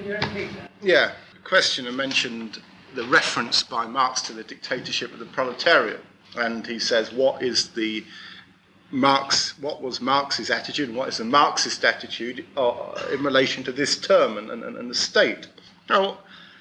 Yeah, the questioner mentioned the reference by Marx to the dictatorship of the proletariat, and he says, what was Marx's attitude and what is the Marxist attitude in relation to this term and the state? Now,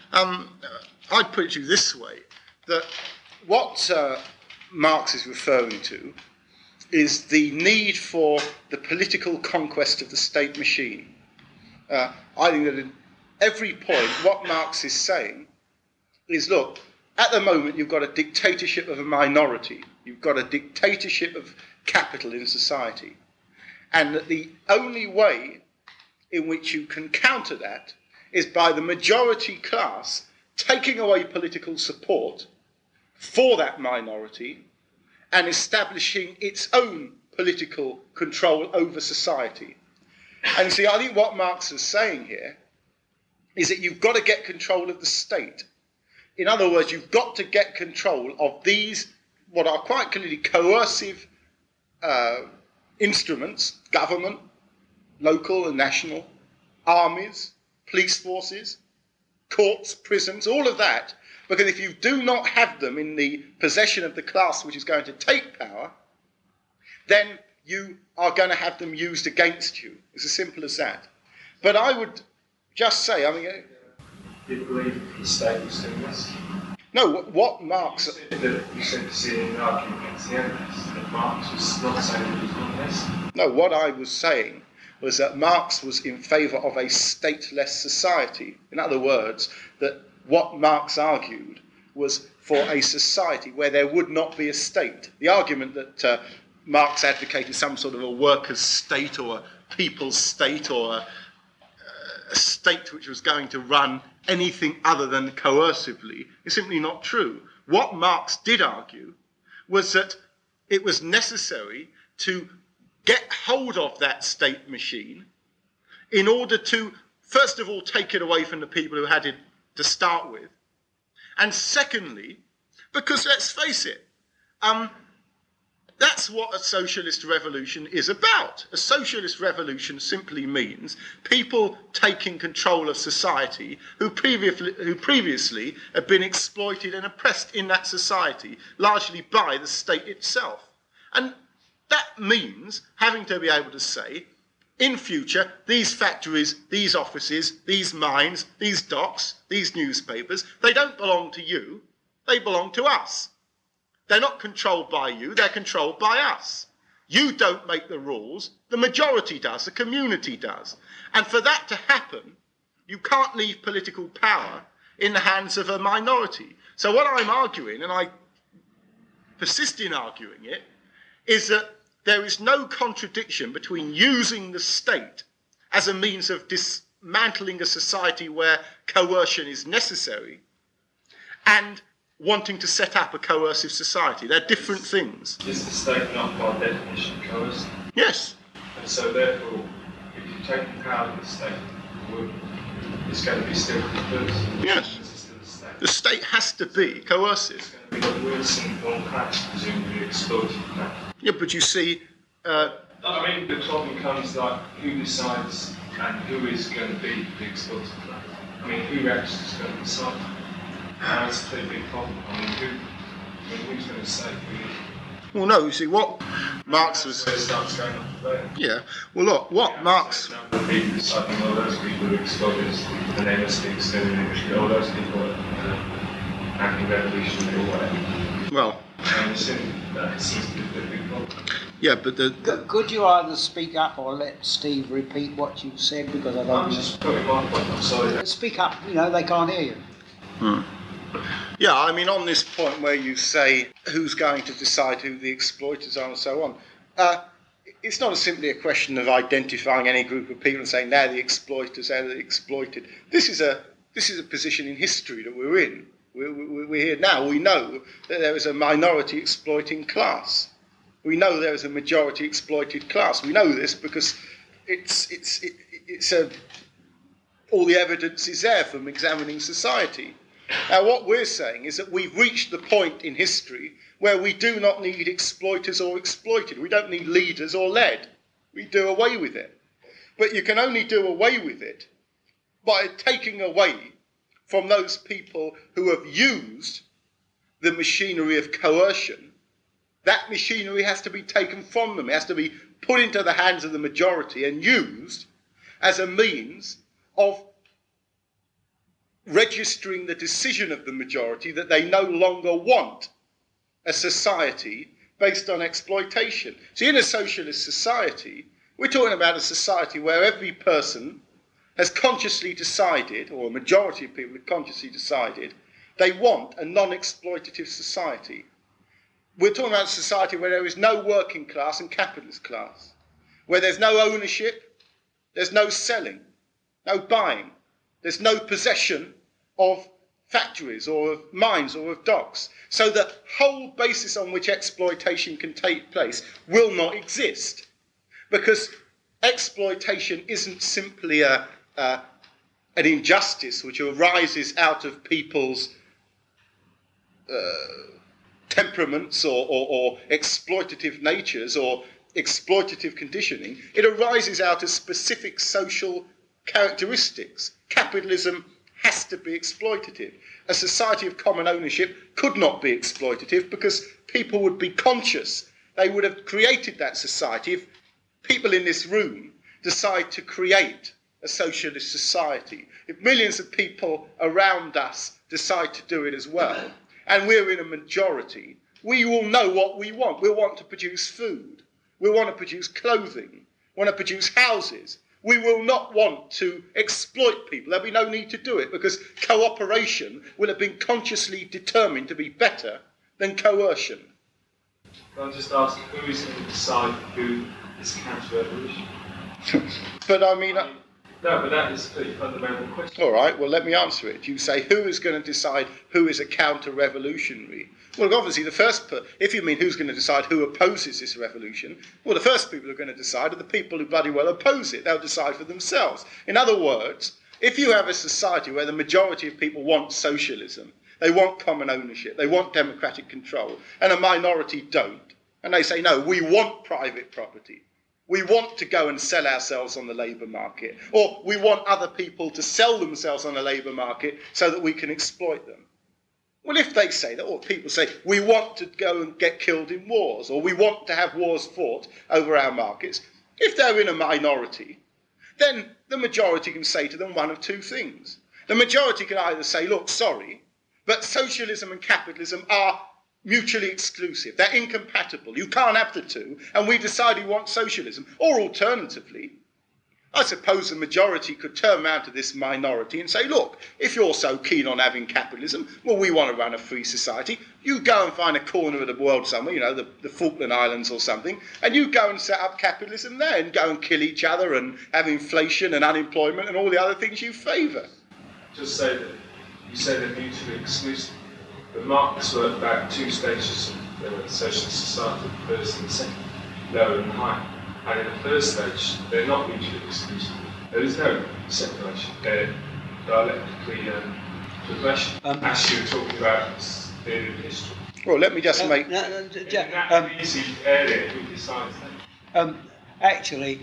I'd put it to you this way, that what Marx is referring to is the need for the political conquest of the state machine. I think that at every point, what Marx is saying is, look, at the moment you've got a dictatorship of a minority, you've got a dictatorship of capital in society, and that the only way in which you can counter that is by the majority class taking away political support for that minority and establishing its own political control over society. And see, I think what Marx is saying here is that you've got to get control of the state. In other words, you've got to get control of these, what are quite clearly coercive instruments, government, local and national, armies, police forces, courts, prisons, all of that. Because if you do not have them in the possession of the class which is going to take power, then you are going to have them used against you. It's as simple as that. But I would just say, Do you believe the state was doing this? No, what Marx... You said to see an argument against the evidence, that Marx was not saying that he was doing this? No, what I was saying was that Marx was in favour of a stateless society. In other words, that what Marx argued was for a society where there would not be a state. The argument that Marx advocated some sort of a workers' state or a people's state or a state which was going to run anything other than coercively is simply not true. What Marx did argue was that it was necessary to get hold of that state machine in order to, first of all, take it away from the people who had it to start with, and secondly, because let's face it, that's what a socialist revolution is about. A socialist revolution simply means people taking control of society who previously had been exploited and oppressed in that society, largely by the state itself. And that means having to be able to say, in future, these factories, these offices, these mines, these docks, these newspapers, they don't belong to you, they belong to us. They're not controlled by you, they're controlled by us. You don't make the rules, the majority does, the community does. And for that to happen, you can't leave political power in the hands of a minority. So what I'm arguing, and I persist in arguing it, is that there is no contradiction between using the state as a means of dismantling a society where coercion is necessary and wanting to set up a coercive society. They're different things. Is the state not by definition coercive? Yes. And so therefore, if you take the power of the state, it's going to be still coercive. Yes. The state has to be coercive. It's going to be the Wilson one class, presumably exploited class. Yeah, but you see... I mean, the problem comes like who decides and who is going to be the exploited class. I mean, who actually is going to decide? That's a pretty big problem. I mean, who's going to say who is? Well, no, you see, what Marx was... Where it starts going off there. Yeah, well, look, what Marx... The people deciding all those people are exploiters, and then it's the extermination, all those people are anti-revolutionary or whatever. Well... And it seems to be a big problem. Yeah, but the... Could you either speak up or let Steve repeat what you said, because I don't... I'm just putting my point, I'm sorry. Speak up, they can't hear you. Yeah, I mean, on this point where you say who's going to decide who the exploiters are and so on, it's not simply a question of identifying any group of people and saying they're the exploiters, they're the exploited. This is a position in history that we're in. We're here now. We know that there is a minority exploiting class. We know there is a majority exploited class. We know this because all the evidence is there from examining society. Now, what we're saying is that we've reached the point in history where we do not need exploiters or exploited. We don't need leaders or led. We do away with it. But you can only do away with it by taking away from those people who have used the machinery of coercion. That machinery has to be taken from them. It has to be put into the hands of the majority and used as a means of registering the decision of the majority that they no longer want a society based on exploitation. See, in a socialist society, we're talking about a society where every person has consciously decided, or a majority of people have consciously decided, they want a non-exploitative society. We're talking about a society where there is no working class and capitalist class, where there's no ownership, there's no selling, no buying, there's no possession of factories or of mines or of docks. So the whole basis on which exploitation can take place will not exist, because exploitation isn't simply an injustice which arises out of people's temperaments or exploitative natures or exploitative conditioning. It arises out of specific social characteristics. Capitalism has to be exploitative. A society of common ownership could not be exploitative because people would be conscious. They would have created that society. If people in this room decide to create a socialist society, if millions of people around us decide to do it as well, and we're in a majority, we will know what we want. We'll want to produce food. We'll want to produce clothing. Want to produce houses. We will not want to exploit people. There'll be no need to do it because cooperation will have been consciously determined to be better than coercion. Can I just ask, who is going to decide who is counter-revolution? But I mean... No, but that is a pretty fundamental question. All right, well, let me answer it. You say, who is going to decide who is a counter-revolutionary? Well, obviously, if you mean who's going to decide who opposes this revolution, well, the first people who are going to decide are the people who bloody well oppose it. They'll decide for themselves. In other words, if you have a society where the majority of people want socialism, they want common ownership, they want democratic control, and a minority don't, and they say, no, we want private property, we want to go and sell ourselves on the labour market, or we want other people to sell themselves on the labour market so that we can exploit them. Well, if they say that, or people say, we want to go and get killed in wars, or we want to have wars fought over our markets, if they're in a minority, then the majority can say to them one of two things. The majority can either say, look, sorry, but socialism and capitalism are mutually exclusive. They're incompatible. You can't have the two, and we decide we want socialism. Or alternatively, I suppose the majority could turn around to this minority and say, look, if you're so keen on having capitalism, well, we want to run a free society. You go and find a corner of the world somewhere, the Falkland Islands or something, and you go and set up capitalism there and go and kill each other and have inflation and unemployment and all the other things you favour. Just say that you say they're mutually exclusive. But Marx worked about two stages of the socialist society, the first and the second, lower and higher. And in the first stage, they're not mutually exclusive. There is no separation. They're dialectically progression, as you were talking about theory of history. Well, let me just make... In that easy area, who decides that? Actually,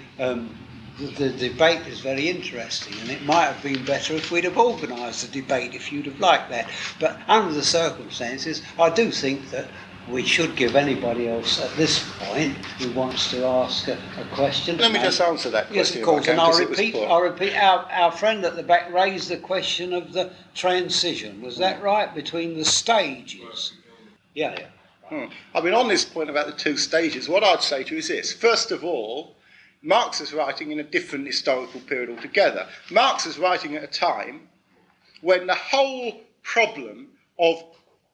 the debate is very interesting, and it might have been better if we'd have organised the debate, if you'd have liked that. But under the circumstances, I do think that we should give anybody else at this point who wants to ask a question. Let me just answer that question. Yes, of course, and I'll repeat, our friend at the back raised the question of the transition. Was that right? Between the stages? Yeah. I mean, on this point about the two stages, what I'd say to you is this. First of all, Marx is writing in a different historical period altogether. Marx is writing at a time when the whole problem of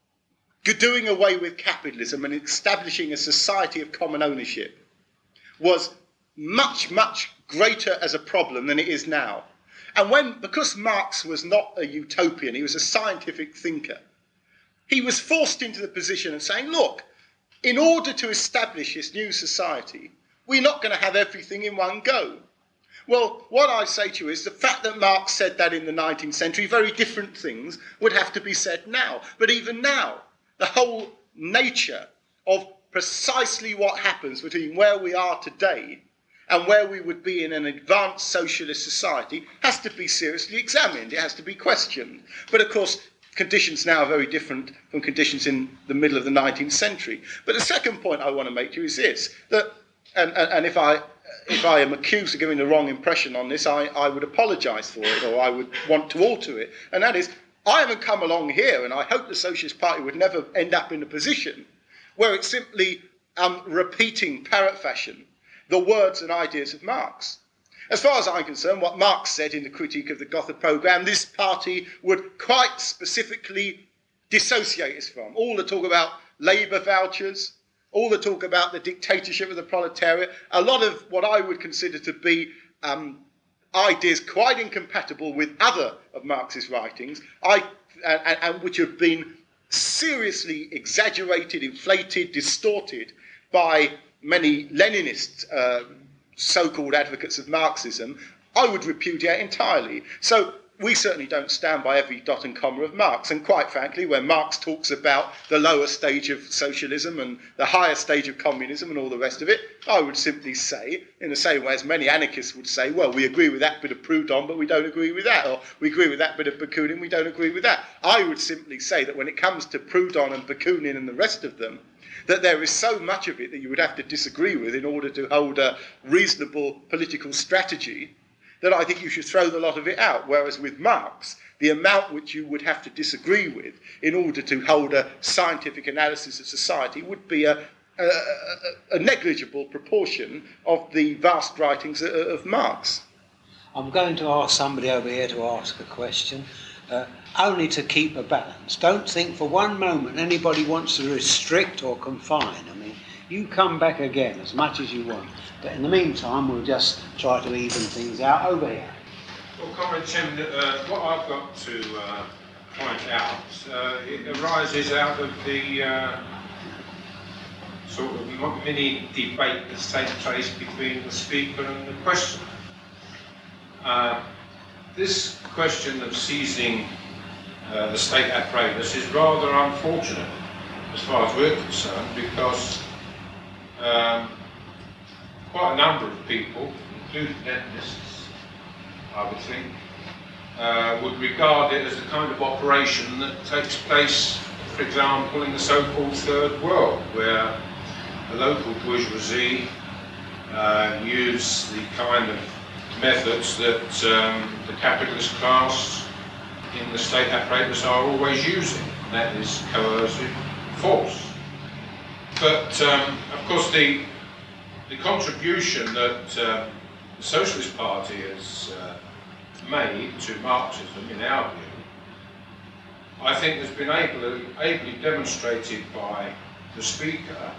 doing away with capitalism and establishing a society of common ownership was much, much greater as a problem than it is now. And because Marx was not a utopian, he was a scientific thinker, he was forced into the position of saying, look, in order to establish this new society, we're not going to have everything in one go. Well, what I say to you is the fact that Marx said that in the 19th century, very different things would have to be said now. But even now, the whole nature of precisely what happens between where we are today and where we would be in an advanced socialist society has to be seriously examined. It has to be questioned. But of course, conditions now are very different from conditions in the middle of the 19th century. But the second point I want to make to you is this, that, and if I am accused of giving the wrong impression on this, I would apologise for it, or I would want to alter it, and that is, I haven't come along here, and I hope the Socialist Party would never end up in a position where it's simply repeating parrot fashion the words and ideas of Marx. As far as I'm concerned, what Marx said in the critique of the Gotha programme, this party would quite specifically dissociate us from. All the talk about labour vouchers, all the talk about the dictatorship of the proletariat, a lot of what I would consider to be ideas quite incompatible with other of Marx's writings, and which have been seriously exaggerated, inflated, distorted by many Leninist so-called advocates of Marxism, I would repudiate entirely. So we certainly don't stand by every dot and comma of Marx. And quite frankly, when Marx talks about the lower stage of socialism and the higher stage of communism and all the rest of it, I would simply say, in the same way as many anarchists would say, well, we agree with that bit of Proudhon, but we don't agree with that. Or we agree with that bit of Bakunin, we don't agree with that. I would simply say that when it comes to Proudhon and Bakunin and the rest of them, that there is so much of it that you would have to disagree with in order to hold a reasonable political strategy, that I think you should throw the lot of it out. Whereas with Marx, the amount which you would have to disagree with in order to hold a scientific analysis of society would be a negligible proportion of the vast writings of Marx. I'm going to ask somebody over here to ask a question, only to keep a balance. Don't think for one moment anybody wants to restrict or confine. I mean, you come back again as much as you want. But in the meantime, we'll just try to even things out over here. Well, Comrade Chairman, what I've got to point out, it arises out of the sort of mini debate that's taken place between the Speaker and the questioner. This question of seizing the state apparatus is rather unfortunate as far as we're concerned, because quite a number of people, including Leninists, I would think, would regard it as a kind of operation that takes place, for example, in the so-called Third World, where the local bourgeoisie use the kind of methods that the capitalist class in the state apparatus are always using, and that is coercive force. But, of course, the contribution that the Socialist Party has made to Marxism, in our view, I think has been ably demonstrated by the Speaker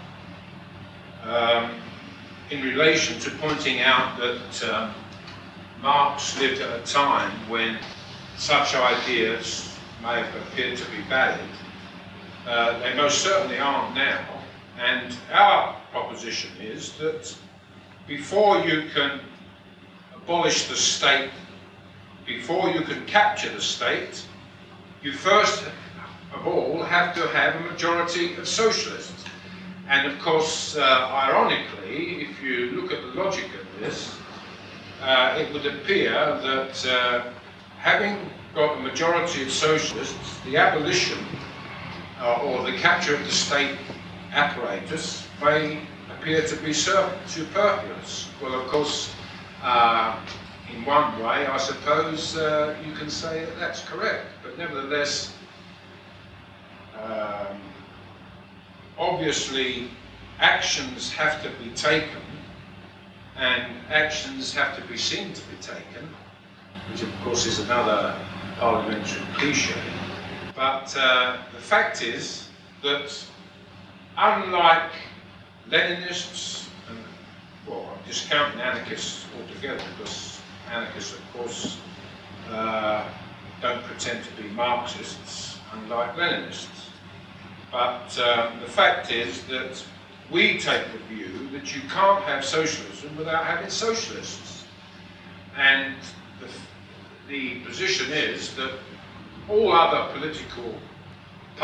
in relation to pointing out that Marx lived at a time when such ideas may have appeared to be valid. They most certainly aren't now. And our proposition is that before you can abolish the state, before you can capture the state, you first of all have to have a majority of socialists. And of course, ironically, if you look at the logic of this, it would appear that having got a majority of socialists, the abolition or the capture of the state apparatus may appear to be superfluous. Well, of course, in one way, I suppose you can say that that's correct, but nevertheless, obviously, actions have to be taken, and actions have to be seen to be taken, which of course is another parliamentary cliche. But the fact is that unlike Leninists, and well, I'm discounting anarchists altogether, because anarchists, of course, don't pretend to be Marxists, unlike Leninists. But the fact is that we take the view that you can't have socialism without having socialists. And the position is that all other political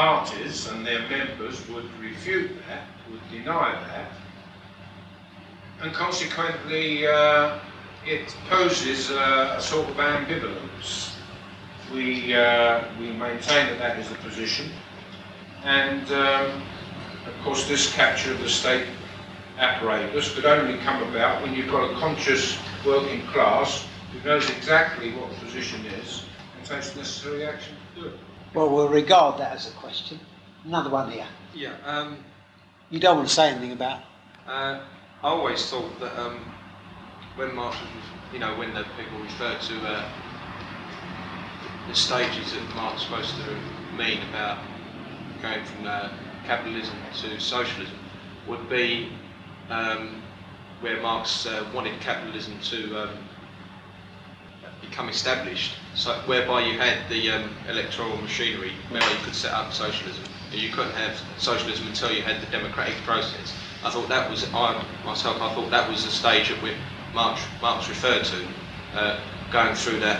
parties and their members would refute that, would deny that, and consequently it poses a sort of ambivalence. We maintain that that is the position, and of course this capture of the state apparatus could only come about when you've got a conscious working class who knows exactly what the position is and takes the necessary action to do it. Well, we'll regard that as a question. Another one here. Yeah. You don't want to say anything about it? I always thought that when Marx was, when the people refer to the stages that Marx is supposed to mean about going from capitalism to socialism, would be where Marx wanted capitalism to become established, so whereby you had the electoral machinery whereby you could set up socialism. You couldn't have socialism until you had the democratic process. I thought that was, I thought that was the stage at which Marx referred to, going through that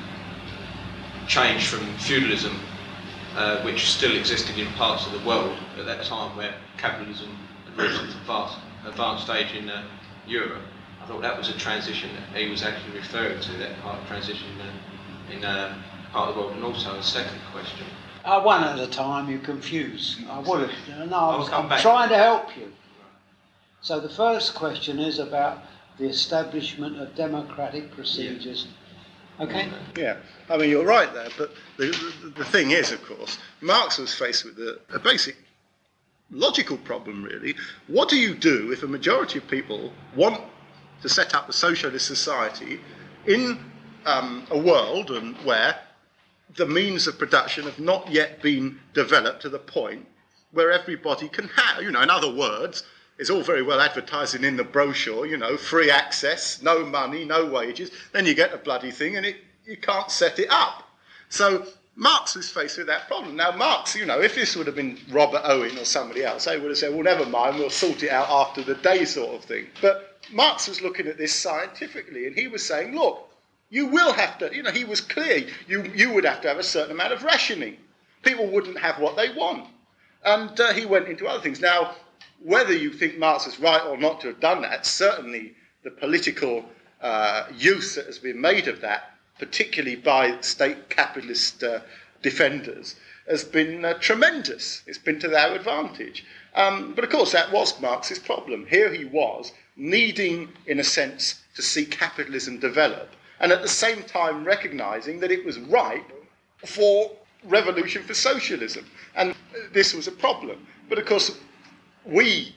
change from feudalism, which still existed in parts of the world at that time where capitalism had reached its advanced stage in Europe. I thought that was a transition that he was actually referring to, that part of transition in part of the world. And also a second question. One at a time, you're confused. I would have. No, I'm back. trying to help you. So the first question is about the establishment of democratic procedures. Yeah. Okay? Yeah, I mean, you're right there, but the thing is, of course, Marx was faced with a basic logical problem, really. What do you do if a majority of people want to set up a socialist society in a world where the means of production have not yet been developed to the point where everybody can have, in other words, it's all very well advertising in the brochure, free access, no money, no wages, then you get a bloody thing and you can't set it up. So Marx was faced with that problem. Now Marx, if this would have been Robert Owen or somebody else, they would have said, well, never mind, we'll sort it out after the day sort of thing. But Marx was looking at this scientifically, and he was saying, look, you will have to, he was clear, you would have to have a certain amount of rationing. People wouldn't have what they want. And he went into other things. Now, whether you think Marx was right or not to have done that, certainly the political use that has been made of that, particularly by state capitalist defenders, has been tremendous. It's been to their advantage. But of course, that was Marx's problem. Here he was, needing, in a sense, to see capitalism develop, and at the same time recognising that it was ripe for revolution for socialism. And this was a problem. But of course, it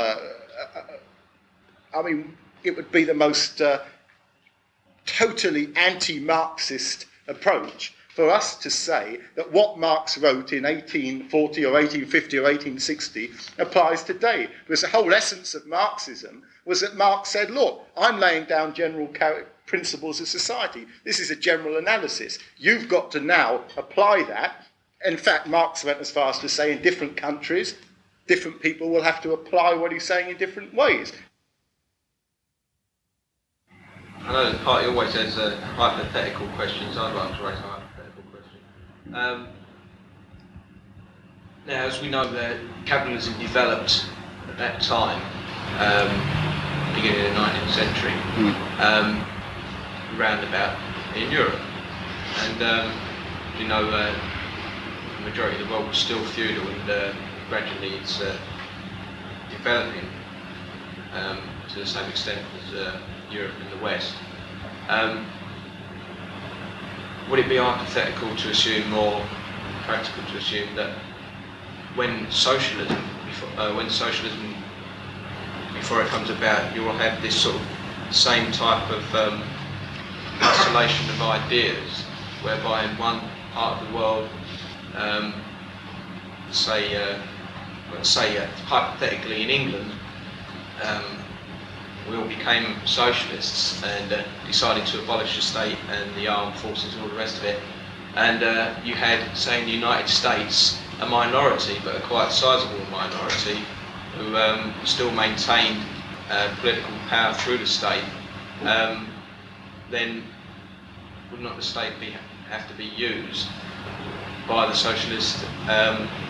would be the most totally anti-Marxist approach for us to say that what Marx wrote in 1840 or 1850 or 1860 applies today. Because the whole essence of Marxism was that Marx said, look, I'm laying down general principles of society. This is a general analysis. You've got to now apply that. In fact, Marx went as far as to say in different countries, different people will have to apply what he's saying in different ways. I know the party always has hypothetical questions. I'd like to raise a hypothetical question. Now, as we know, that capitalism developed at that time, beginning of the 19th century, roundabout in Europe. And, the majority of the world was still feudal, and gradually it's developing to the same extent as Europe in the West. Would it be hypothetical to assume, or practical to assume, that when socialism before it comes about, you will have this sort of same type of isolation of ideas, whereby in one part of the world, hypothetically in England, we all became socialists and decided to abolish the state and the armed forces and all the rest of it. And you had, say, in the United States, a minority, but a quite sizable minority, who still maintained political power through the state. Then would not the state have to be used by the socialists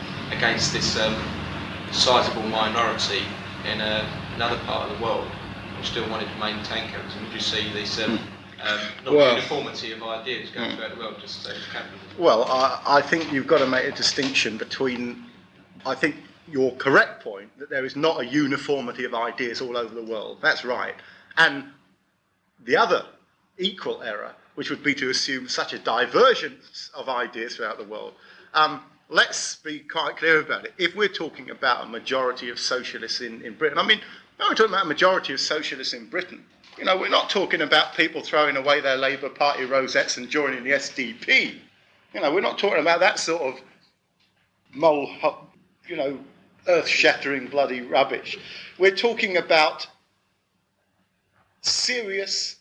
against this sizable minority in another part of the world? and still wanted to maintain capitalism? Would you see this uniformity of ideas going throughout the world, just as capitalism? Well, I think you've got to make a distinction between, I think, your correct point that there is not a uniformity of ideas all over the world. That's right. And the other equal error, which would be to assume such a divergence of ideas throughout the world. Let's be quite clear about it. If we're talking about a majority of socialists in Britain, I mean, when we're talking about a majority of socialists in Britain, you know, we're not talking about people throwing away their Labour Party rosettes and joining the SDP. You know, we're not talking about that sort of earth-shattering bloody rubbish. We're talking about serious,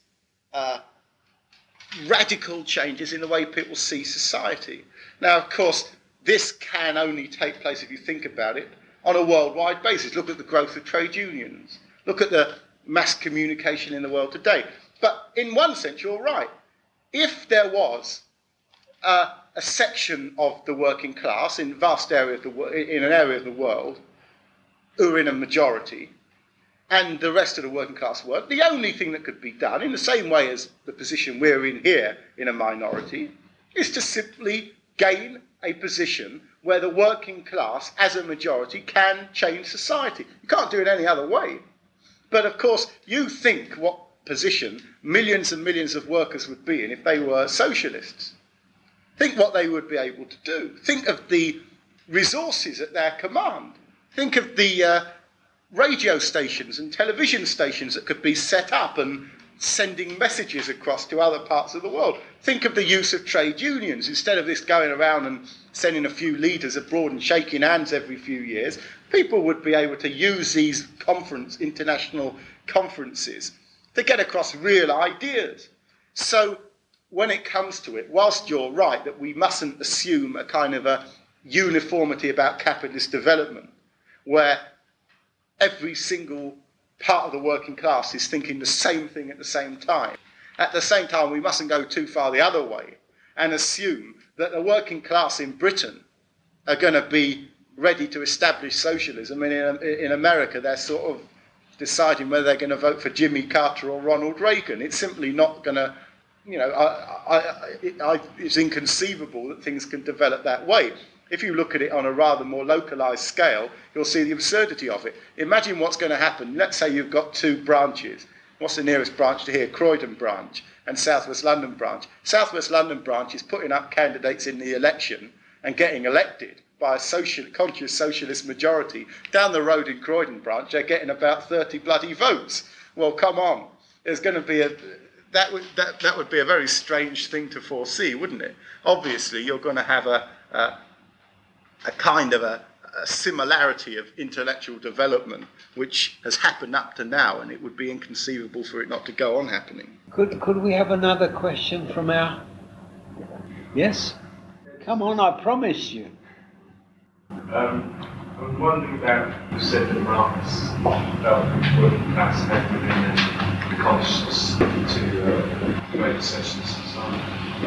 radical changes in the way people see society. Now, of course, this can only take place, if you think about it, on a worldwide basis. Look at the growth of trade unions. Look at the mass communication in the world today. But in one sense, you're right. If there was a section of the working class in an area of the world who are in a majority, and the rest of the working class weren't, the only thing that could be done, in the same way as the position we're in here in a minority, is to simply gain a position where the working class, as a majority, can change society. You can't do it any other way. But of course, you think what position millions and millions of workers would be in if they were socialists. Think what they would be able to do. Think of the resources at their command. Think of the radio stations and television stations that could be set up and sending messages across to other parts of the world. Think of the use of trade unions. Instead of this going around and sending a few leaders abroad and shaking hands every few years, people would be able to use these international conferences to get across real ideas. So when it comes to it, whilst you're right that we mustn't assume a kind of a uniformity about capitalist development, where every single part of the working class is thinking the same thing at the same time. At the same time, we mustn't go too far the other way and assume that the working class in Britain are going to be ready to establish socialism. And in America, they're sort of deciding whether they're going to vote for Jimmy Carter or Ronald Reagan. It's simply not going to, it's inconceivable that things can develop that way. If you look at it on a rather more localised scale, you'll see the absurdity of it. Imagine what's going to happen. Let's say you've got two branches. What's the nearest branch to here? Croydon branch and South West London branch. South West London branch is putting up candidates in the election and getting elected by a conscious socialist majority. Down the road in Croydon branch, they're getting about 30 bloody votes. Well, come on. There's going to be that would be a very strange thing to foresee, wouldn't it? Obviously, you're going to have a kind of a similarity of intellectual development which has happened up to now, and it would be inconceivable for it not to go on happening. Could we have another question from our... Yes? Come on, I promise you. I'm wondering about, you said that Marx felt the working class had within the consciousness to create a socialist society.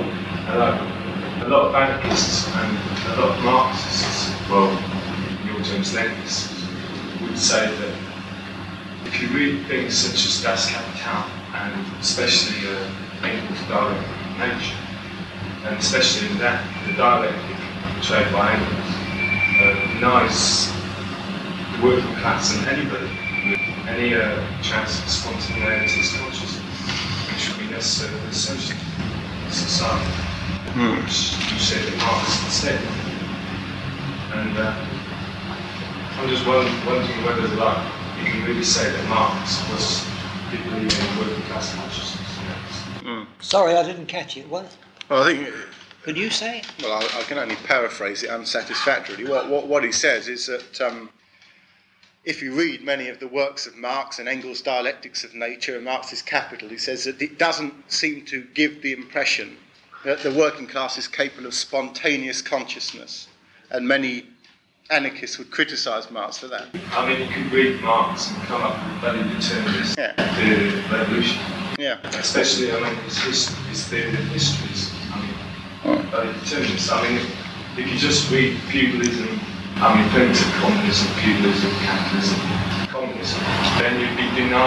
A lot of anarchists and a lot of Marxists, well, in your terms Leninists, would say that if you read things such as Das Kapital, and especially Engels' dialectic of nature, and especially in that, the dialectic portrayed by Engels, denies the working class and anybody with any chance of spontaneity consciousness, which would be necessary for a social society. Which you said that Marx said. And I'm just wondering whether you can really say that Marx did believe in working class consciousness. Sorry, I didn't catch it. What? Well, I think... Could you say it? Well, I can only paraphrase it unsatisfactorily. What he says is that if you read many of the works of Marx and Engels' Dialectics of Nature and Marx's Capital, he says that it doesn't seem to give the impression that the working class is capable of spontaneous consciousness, and many anarchists would criticise Marx for that. I mean, you could read Marx and come up with very determinist the revolution. Yeah. Especially, his theory of histories. Very determinist. If you just read feudalism, primitive communism, feudalism, capitalism, communism, then you'd be denying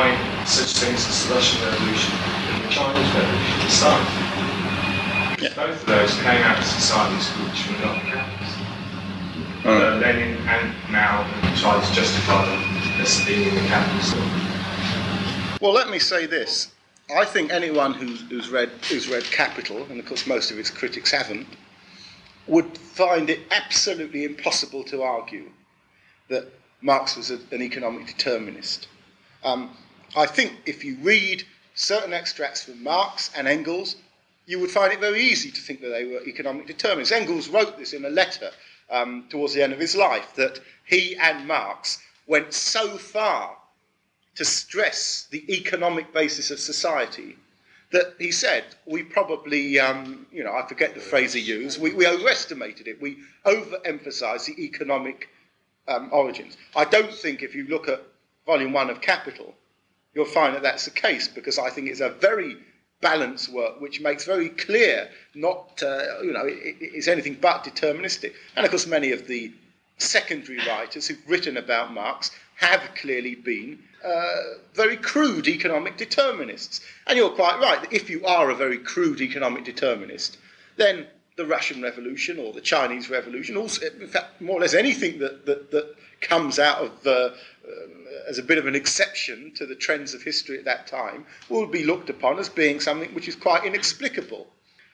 such things as the Russian Revolution and the Chinese Revolution started. Both of those came out of societies which were not capitalist. Lenin and Mao tried to justify them as being in the capitalist order. Well, let me say this. I think anyone who's read Capital, and of course most of its critics haven't, would find it absolutely impossible to argue that Marx was an economic determinist. I think if you read certain extracts from Marx and Engels, you would find it very easy to think that they were economic determinists. Engels wrote this in a letter towards the end of his life, that he and Marx went so far to stress the economic basis of society that he said, we probably, I forget the phrase he used, we overestimated it, we overemphasised the economic origins. I don't think if you look at Volume 1 of Capital, you'll find that that's the case, because I think it's a very balanced work which makes very clear it's anything but deterministic. And of course many of the secondary writers who've written about Marx have clearly been very crude economic determinists. And you're quite right, that if you are a very crude economic determinist, then the Russian Revolution or the Chinese Revolution, also, in fact, more or less anything that comes out of as a bit of an exception to the trends of history at that time, will be looked upon as being something which is quite inexplicable.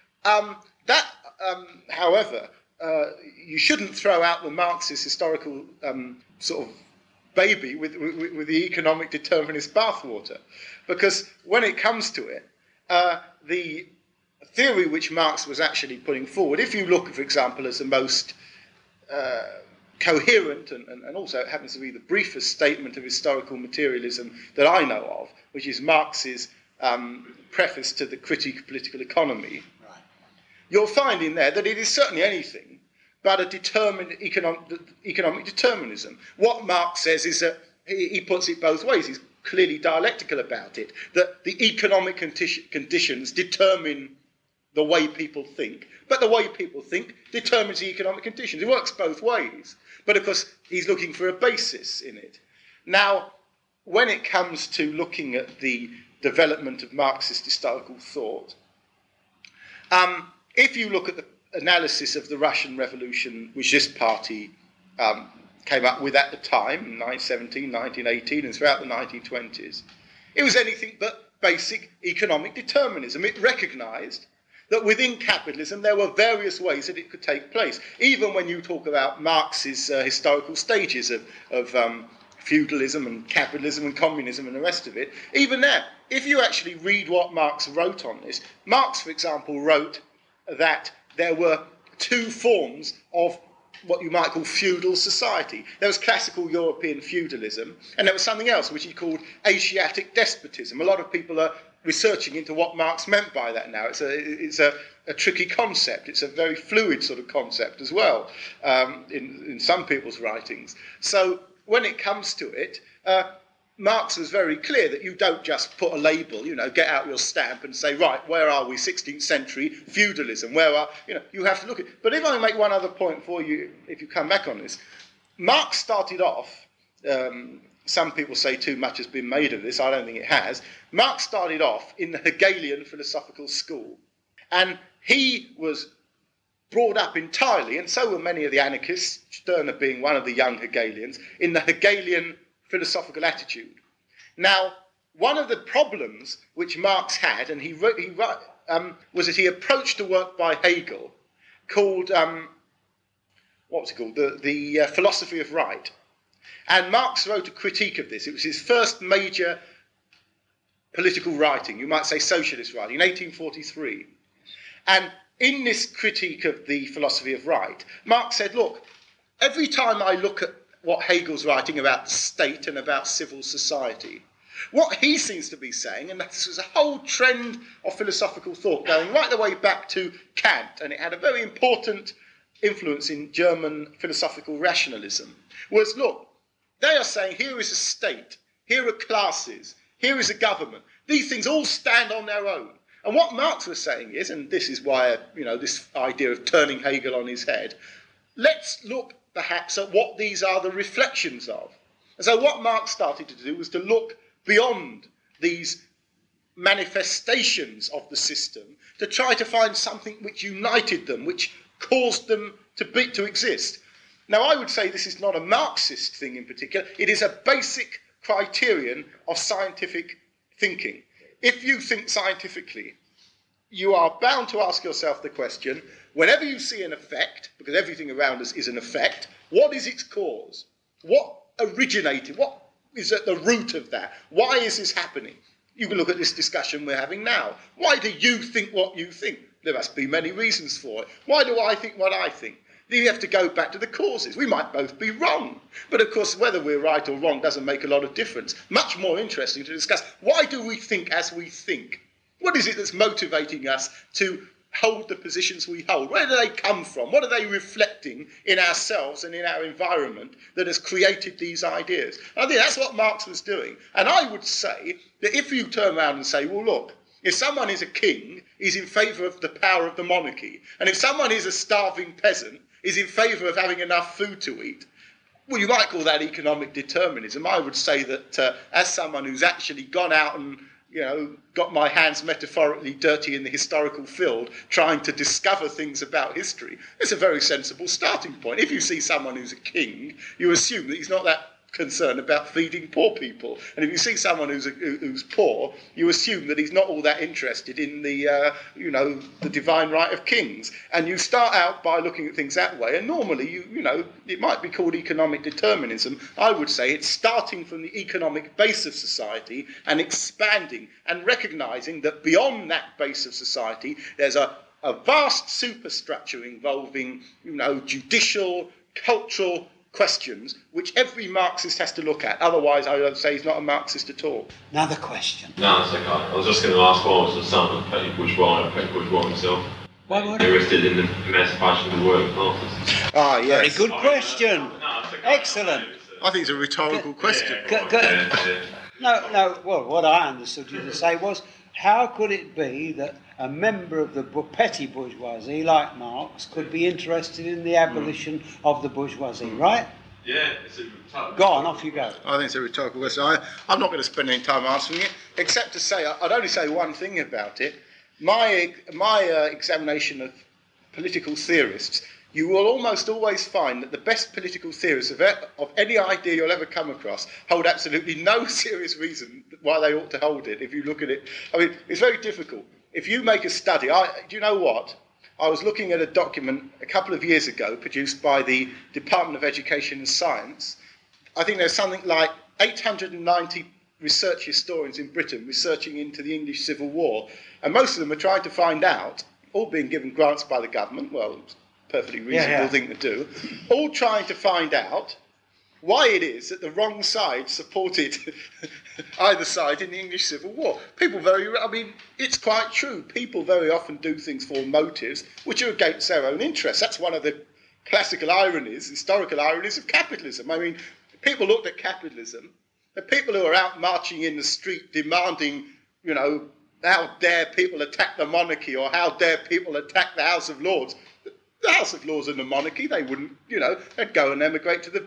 However, you shouldn't throw out the Marxist historical sort of baby with the economic determinist bathwater, because when it comes to it, the theory which Marx was actually putting forward, if you look, for example, as the most coherent and also it happens to be the briefest statement of historical materialism that I know of, which is Marx's preface to the Critique of Political Economy, you'll find in there that it is certainly anything but a determined economic determinism. What Marx says is that he puts it both ways. He's clearly dialectical about it, that the economic conditions determine the way people think, but the way people think determines the economic conditions. It works both ways, but of course he's looking for a basis in it. Now, when it comes to looking at the development of Marxist historical thought, if you look at the analysis of the Russian Revolution, which this party came up with at the time, in 1917, 1918, and throughout the 1920s, it was anything but basic economic determinism. It recognised that within capitalism there were various ways that it could take place. Even when you talk about Marx's historical stages of feudalism and capitalism and communism and the rest of it, even there, if you actually read what Marx wrote on this, Marx, for example, wrote that there were two forms of what you might call feudal society. There was classical European feudalism, and there was something else which he called Asiatic despotism. A lot of people are researching into what Marx meant by that now. It's a tricky concept. It's a very fluid sort of concept as well in some people's writings. So when it comes to it, Marx was very clear that you don't just put a label, get out your stamp and say, right, where are we, 16th century feudalism, you have to look at it. But if I make one other point for you, if you come back on this, Marx started off, some people say too much has been made of this, I don't think it has. Marx started off in the Hegelian philosophical school, and he was brought up entirely, and so were many of the anarchists, Stirner being one of the young Hegelians, in the Hegelian philosophical attitude. Now, one of the problems which Marx had, and was that he approached a work by Hegel called, the Philosophy of Right. And Marx wrote a critique of this. It was his first major political writing, you might say socialist writing, in 1843. And in this critique of the Philosophy of Right, Marx said, look, every time I look at what Hegel's writing about the state and about civil society, what he seems to be saying, and this was a whole trend of philosophical thought going right the way back to Kant, and it had a very important influence in German philosophical rationalism, was, look, they are saying here is a state, here are classes, here is a government. These things all stand on their own. And what Marx was saying is, and this is why, this idea of turning Hegel on his head, let's look perhaps at what these are the reflections of. And so what Marx started to do was to look beyond these manifestations of the system to try to find something which united them, which caused them to exist. Now, I would say this is not a Marxist thing in particular. It is a basic criterion of scientific thinking. If you think scientifically, you are bound to ask yourself the question, whenever you see an effect, because everything around us is an effect, what is its cause? What originated? What is at the root of that? Why is this happening? You can look at this discussion we're having now. Why do you think what you think? There must be many reasons for it. Why do I think what I think? You have to go back to the causes. We might both be wrong. But of course, whether we're right or wrong doesn't make a lot of difference. Much more interesting to discuss, why do we think as we think? What is it that's motivating us to hold the positions we hold? Where do they come from? What are they reflecting in ourselves and in our environment that has created these ideas? And I think that's what Marx was doing. And I would say that if you turn around and say, well, look, if someone is a king, he's in favour of the power of the monarchy. And if someone is a starving peasant, is in favour of having enough food to eat. Well, you might call that economic determinism. I would say that as someone who's actually gone out and, got my hands metaphorically dirty in the historical field, trying to discover things about history, it's a very sensible starting point. If you see someone who's a king, you assume that he's not that concerned about feeding poor people. And if you see someone who's poor, you assume that he's not all that interested in the divine right of kings. And you start out by looking at things that way. And normally, it might be called economic determinism. I would say it's starting from the economic base of society and expanding and recognising that beyond that base of society, there's a vast superstructure involving, judicial, cultural questions which every Marxist has to look at. Otherwise, I would say he's not a Marxist at all. Another question. No, that's okay. I was just going to ask why I was the son of petty bourgeois and petty bourgeois myself. Why would interested in the emancipation of the working classes. Ah, yes. Very good question. Excellent. I think it's a rhetorical question. No. Well, what I understood you to say was, how could it be that a member of the petty bourgeoisie, like Marx, could be interested in the abolition of the bourgeoisie, right? Yeah. Go on, off you go. I think it's a rhetorical question. I'm not going to spend any time answering it, except to say, I'd only say one thing about it. My examination of political theorists, you will almost always find that the best political theorists of any idea you'll ever come across hold absolutely no serious reason why they ought to hold it. If you look at it, I mean, it's very difficult. If you make a study, do you know what? I was looking at a document a couple of years ago produced by the Department of Education and Science. I think there's something like 890 research historians in Britain researching into the English Civil War, and most of them are trying to find out, all being given grants by the government, well, it's a perfectly reasonable thing to do, all trying to find out why it is that the wrong side supported either side in the English Civil War. It's quite true. People very often do things for motives which are against their own interests. That's one of the classical ironies, historical ironies of capitalism. I mean, people looked at capitalism, the people who are out marching in the street demanding, how dare people attack the monarchy or how dare people attack the House of Lords. The House of Lords and the monarchy, they wouldn't, they'd go and emigrate to the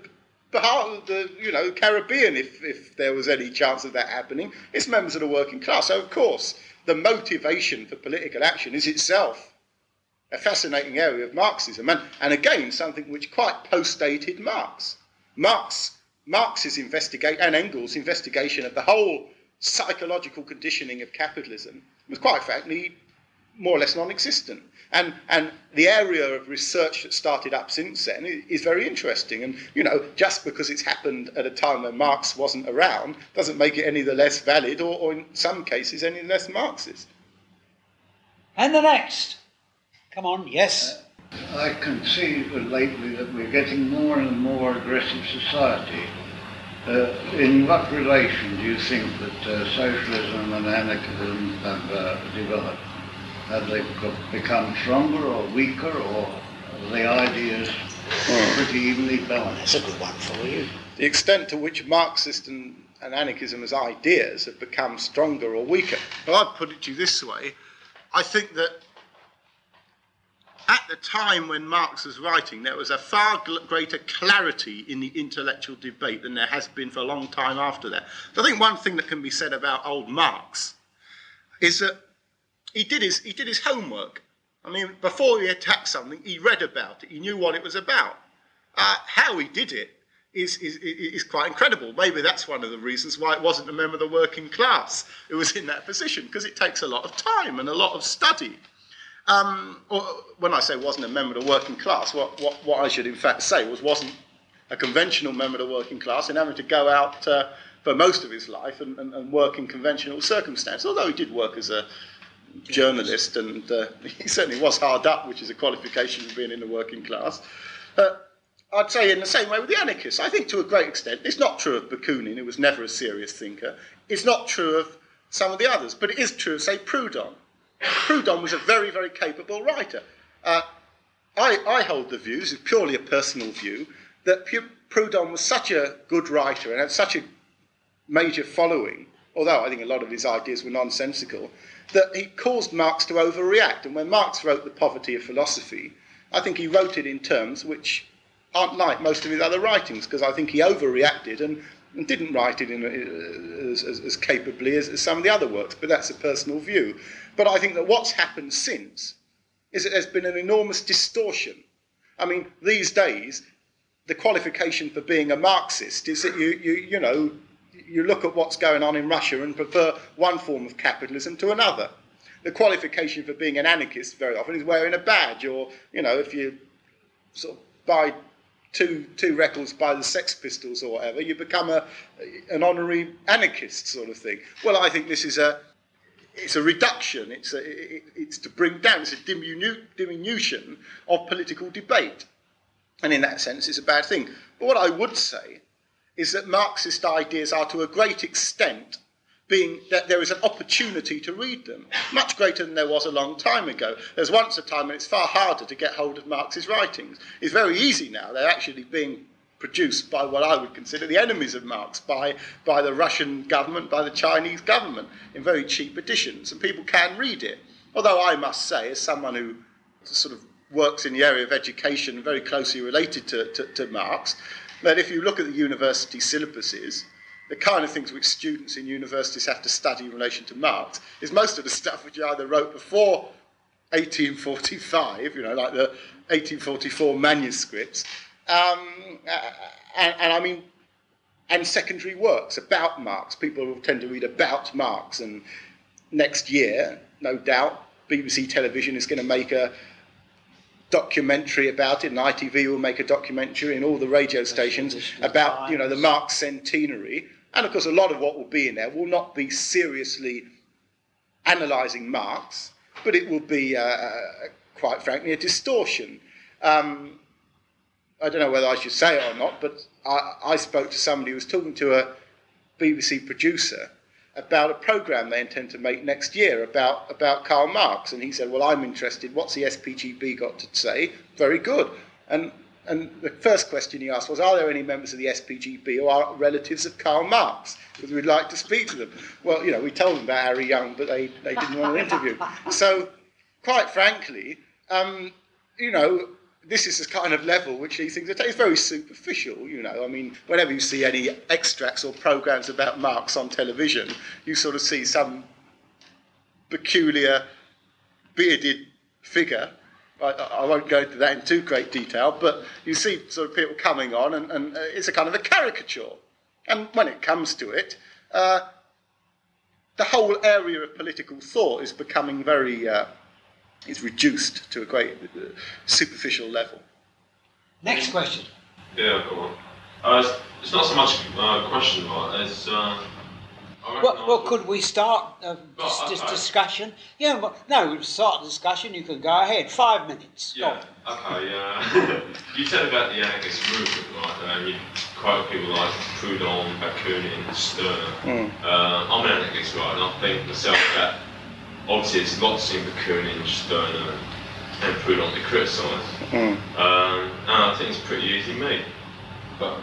Caribbean if there was any chance of that happening. It's members of the working class. So, of course, the motivation for political action is itself a fascinating area of Marxism. And again, something which quite postdated Marx. Marx's investigation and Engels' investigation of the whole psychological conditioning of capitalism was quite frankly more or less non-existent. And the area of research that started up since then is very interesting. And, just because it's happened at a time when Marx wasn't around doesn't make it any the less valid or in some cases any less Marxist. And the next. Come on, yes. I can see lately that we're getting more and more aggressive society. In what relation do you think that socialism and anarchism have developed? Have they become stronger or weaker, or are the ideas pretty evenly balanced? That's a good one for you. The extent to which Marxist and anarchism as ideas have become stronger or weaker. Well, I'd put it to you this way. I think that at the time when Marx was writing, there was a far greater clarity in the intellectual debate than there has been for a long time after that. So I think one thing that can be said about old Marx is that he did his homework. I mean, before he attacked something, he read about it. He knew what it was about. How he did it is quite incredible. Maybe that's one of the reasons why it wasn't a member of the working class who was in that position, because it takes a lot of time and a lot of study. Or when I say wasn't a member of the working class, what I should in fact say wasn't a conventional member of the working class and having to go out for most of his life and work in conventional circumstances, although he did work as a journalist, and he certainly was hard up, which is a qualification for being in the working class. I'd say in the same way with the anarchists. I think to a great extent, it's not true of Bakunin, who was never a serious thinker. It's not true of some of the others, but it is true of, say, Proudhon. Proudhon was a very, very capable writer. I hold the views, it's purely a personal view, that Proudhon was such a good writer and had such a major following, although I think a lot of his ideas were nonsensical, that he caused Marx to overreact. And when Marx wrote The Poverty of Philosophy, I think he wrote it in terms which aren't like most of his other writings, because I think he overreacted and didn't write it as capably as some of the other works, but that's a personal view. But I think that what's happened since is that there's been an enormous distortion. I mean, these days, the qualification for being a Marxist is that you look at what's going on in Russia and prefer one form of capitalism to another. The qualification for being an anarchist very often is wearing a badge, or, if you sort of buy two records by the Sex Pistols or whatever, you become an honorary anarchist sort of thing. Well, I think this is it's a reduction, it's to bring down, it's a diminution of political debate. And in that sense, it's a bad thing. But what I would say is that Marxist ideas are to a great extent being that there is an opportunity to read them, much greater than there was a long time ago. There's once a time when it's far harder to get hold of Marx's writings. It's very easy now. They're actually being produced by what I would consider the enemies of Marx, by the Russian government, by the Chinese government, in very cheap editions, and people can read it. Although I must say, as someone who sort of works in the area of education very closely related to Marx, that if you look at the university syllabuses, the kind of things which students in universities have to study in relation to Marx is most of the stuff which he either wrote before 1845, like the 1844 manuscripts, and secondary works about Marx. People will tend to read about Marx, and next year, no doubt, BBC Television is going to make a documentary about it, and ITV will make a documentary, and all the radio stations about, the Marx centenary. And of course, a lot of what will be in there will not be seriously analysing Marx, but it will be, quite frankly, a distortion. I don't know whether I should say it or not, but I spoke to somebody who was talking to a BBC producer about a programme they intend to make next year about Karl Marx. And he said, well, I'm interested. What's the SPGB got to say? Very good. And the first question he asked was, are there any members of the SPGB who are relatives of Karl Marx? Because we'd like to speak to them. Well, we told them about Harry Young, but they didn't want an interview. So, quite frankly, this is the kind of level which these things are taking. It's very superficial, I mean, whenever you see any extracts or programmes about Marx on television, you sort of see some peculiar bearded figure. I won't go into that in too great detail, but you see sort of people coming on, and it's a kind of a caricature. And when it comes to it, the whole area of political thought is becoming very... is reduced to a great superficial level. Next question. Yeah, go on. It's not so much a question, but it's... Well, could we start this discussion? Yeah, we'll start the discussion. You can go ahead. 5 minutes. Yeah, okay. You said about the anarchist movement, right? And you quote people like Proudhon, Bakunin, Stirner. I'm an anarchist, right? And I think myself that obviously there's lots in Bakunin, Stirner, and Proudhon to criticise. And I think it's pretty easy made. But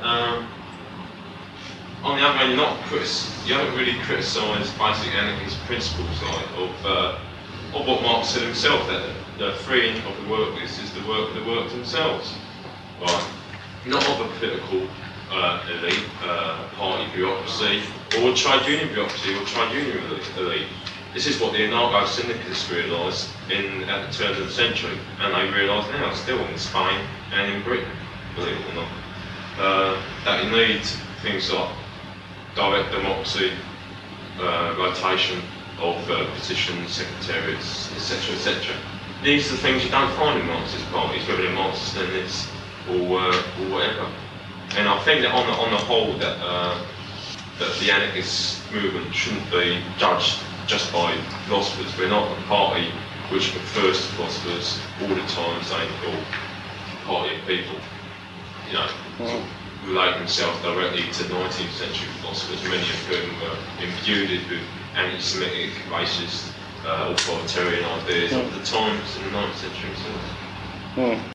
on the other hand, you haven't really criticised basic anarchist principles of what Marx said himself, that the freeing of the workers is the work of the work themselves, right? Not of a political elite, party bureaucracy, or trade union bureaucracy, or trade union elite. This is what the anarcho-syndicalists realised at the turn of the century, and they realise now, still in Spain and in Britain, believe it or not, that you need things like direct democracy, rotation of positions, secretariats, etc., etc. These are the things you don't find in Marxist parties, whether they're Marxist, Leninists, or whatever. And I think that on the whole, that the anarchist movement shouldn't be judged just by philosophers. We're not a party which refers to philosophers all the time, saying, "Oh, party of people," you know, relate themselves directly to 19th century philosophers, many of whom were imbued with anti-Semitic, racist, authoritarian ideas of the times in the 19th century.